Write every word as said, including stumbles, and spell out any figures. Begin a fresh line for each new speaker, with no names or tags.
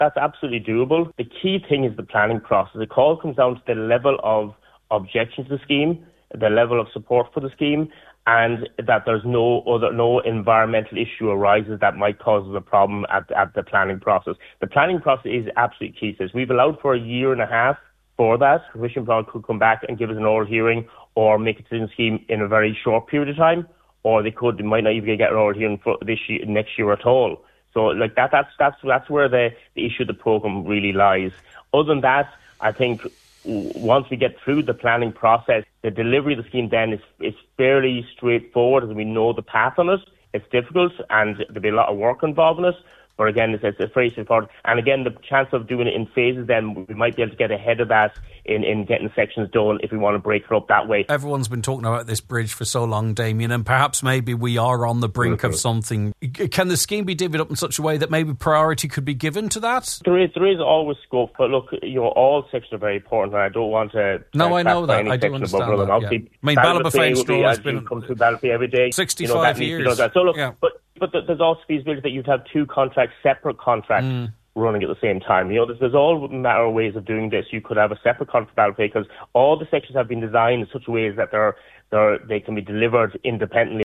That's absolutely doable. The key thing is the planning process. It all comes down to the level of objection to the scheme, the level of support for the scheme, and that there's no other no environmental issue arises that might cause a problem at, at the planning process. The planning process is absolutely key to this. We've allowed for a year and a half for that. Commission Plan could come back and give us an oral hearing or make a decision scheme in a very short period of time, or they could they might not even get an oral hearing for this year, next year at all. So like that that's that's that's where the, the issue of the programme really lies. Other than that, I think once we get through the planning process, the delivery of the scheme then is, is fairly straightforward, and we know the path on it. It's difficult, and there'll be a lot of work involved in it. But again, it's, it's very straightforward. And again, the chance of doing it in phases, then we might be able to get ahead of that in, in getting sections done if we want to break it up that way.
Everyone's been talking about this bridge for so long, Damien, and perhaps maybe we are on the brink mm-hmm. of something. Can the scheme be divvied up in such a way that maybe priority could be given to that?
There is there is always scope, but look, you know, all sections are very important, and I don't want to...
No, I know that. I do understand that, yeah. I mean, Ballybofane has been...
come through Ballybofane every day.
sixty-five
you know,
years.
That. So look,
yeah.
but... But there's also feasibility that you'd have two contracts, separate contracts, mm. running at the same time. You know, there's, there's all manner of ways of doing this. You could have a separate contract for Ballybofane because all the sections have been designed in such a way that they're, they're, they can be delivered independently